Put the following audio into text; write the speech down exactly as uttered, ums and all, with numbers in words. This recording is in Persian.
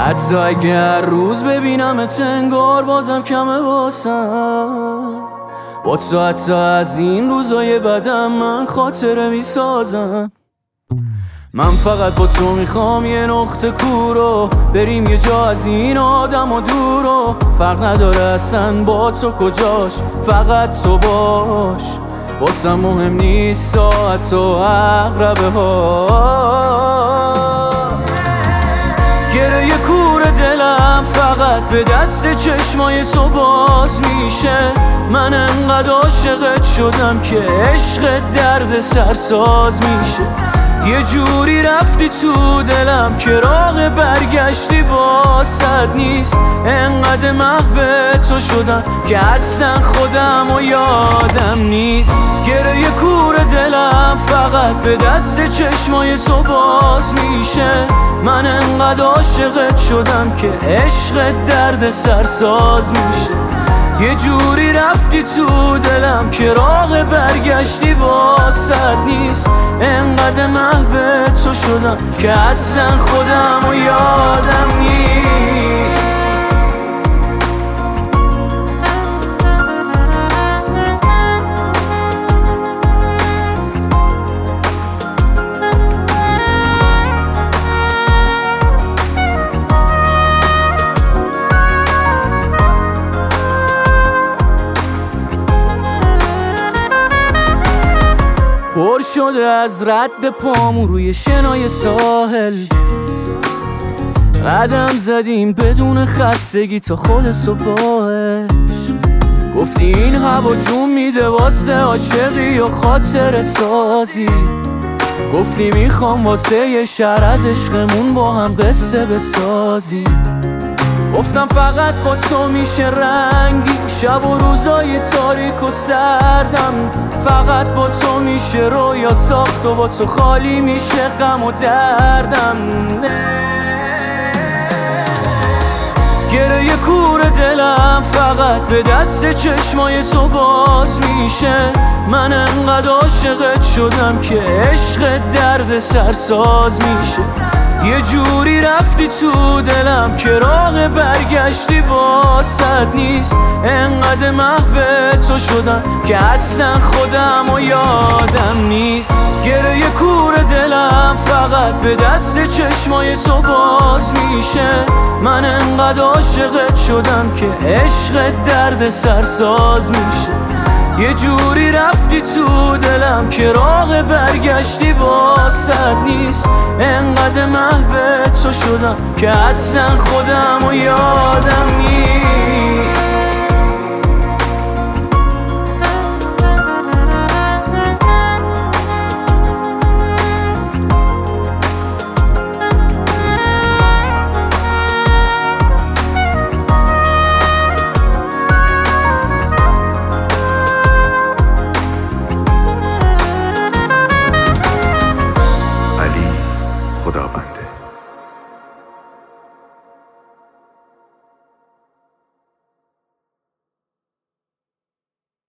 حتی اگر روز ببینمت انگار بازم کمه واسم. با تو حتی از این روزای بدم من خاطره میسازم. من فقط با تو میخوام یه نقطه کورو بریم یه جا از این آدم و دورو. فرق نداره اصلا با تو کجاش، فقط تو باش. واسم مهم نیست ساعت و عقربه ها. گره کور دلم فقط به دست چشمای تو باز میشه. من انقدر عاشقت شدم که عشق درد سرساز میشه. یه جوری رفتی تو دلم که راه برگشتی واسد نیست. انقدر محو تو شدم که اصلا خودم و یادم نیست. گره کور دلم فقط به دست چشمای تو باز میشه. من انقدر عاشقت شدم که عشق درد سرساز میشه. یه جوری رفتی تو دلم که راه برگشتی واسد نیست. انقدر محو تو شدم که اصلا خودم و یادم نیست. پر شده از رد پامو روی شنای ساحل. قدم زدیم بدون خستگی تا خود صبحش. گفتی این هوا جون میده واسه عاشقی و خاطر سازی. گفتی میخوام واسه یه شهر از عشقمون با هم قصه بسازیم. گفتم فقط با تو میشه رنگی شب و روزای تاریک و سردم. فقط با تو میشه رویا ساخت و با تو خالی میشه غم و دردم. گره کور دلم فقط به دست چشمای تو باز میشه. من انقدر عاشقت شدم که عشق درد سرساز میشه. یه جوری رفتی تو دلم که راه برگشتی واسد نیست. انقدر محو تو شدم که اصلا خودم و یادم نیست. گره کور دلم فقط به دست چشمای تو باز میشه. من انقدر عاشقت شدم که عشق درد سرساز میشه. یه جوری رفتی تو دلم که راه برگشتی واسد نیست. انقدر محو تو شدم که اصلا خودم و یادم نیست.